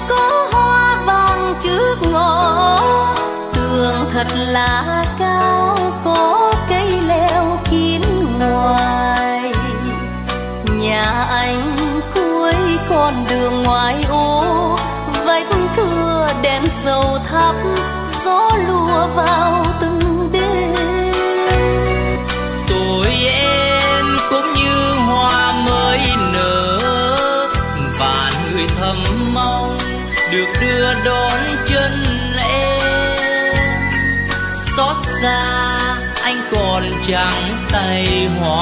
có hoa vàng trước ngõ, tường thật là cao có cây leo kín ngoài. Nhà anh cuối con đường ngoài ô, vách thưa đèn dầu thắp, gió lùa vào từng đêm. Tuổi em cũng như hoa mới nở, và người thầm mong được đưa đón chân em. Xót xa anh còn trắng tay hoa.